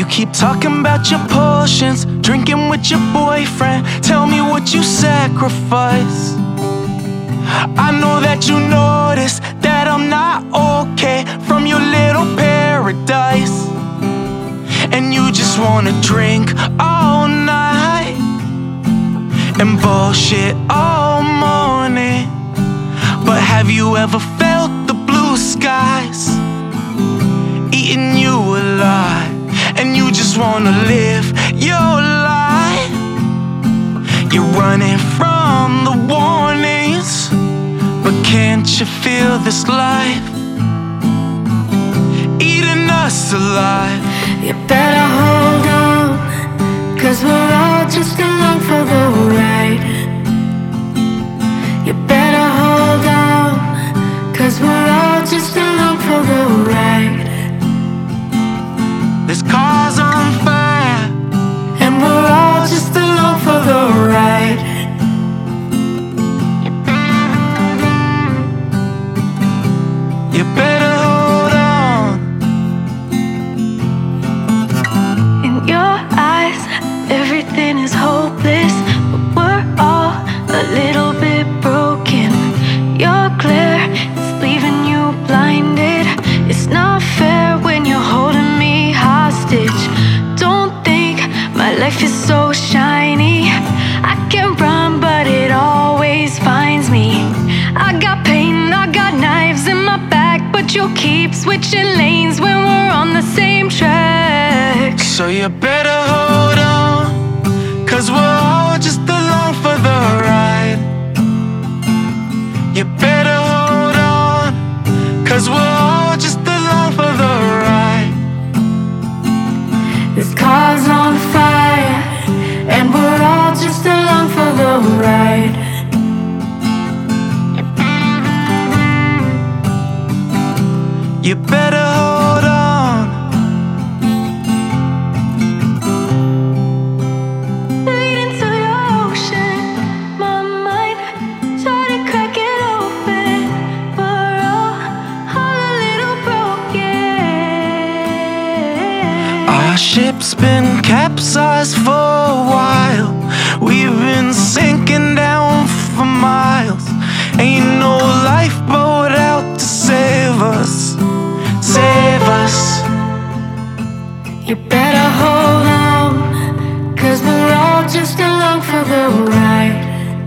You keep talking about your portions, drinking with your boyfriend. Tell me what you sacrifice. I know that you notice that I'm not okay from your little paradise, and you just wanna drink all night and bullshit all morning. But have you ever felt the blue skies eating you alive, and you just wanna live your life? You're running from the warnings, but can't you feel this life eating us alive? You better hold on, 'cause we're all just along for the ride. You better hold on, 'cause we're all just along for the ride. This car's on fire, and we're all just along for the ride. you better hold on. In your eyes, everything is hopeless, but we're all a little bit broken. Your glare is leaving you blinded. It's not fair when you're holding me hostage. Don't think my life is so shiny. I can run, but it always finds me. I got pain, I got knives in my back, but you'll keep switching lanes when we're on the same track. So you better hold on, 'cause we're all just along for the ride. You better hold on, 'cause we're all just along for the ride. This car's on fire, and we're all just along for the ride. You better hold on. Leading to the ocean, my mind tried to crack it open, but we're all a little broken. Our ship's been capsized for a while. We've been sinking down for miles. Ain't no lifeboat out to save us. Save us. You better hold on, 'cause we're all just along for the ride.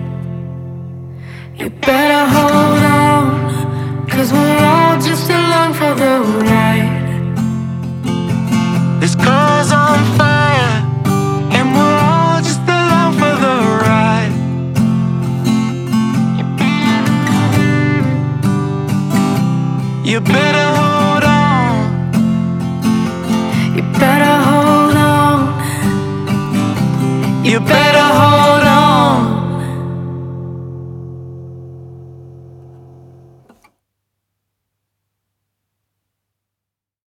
You better hold on, 'cause we're all just along for the ride. This car's on fire, and we're all just along for the ride. You better hold on. You better hold on. You better hold on.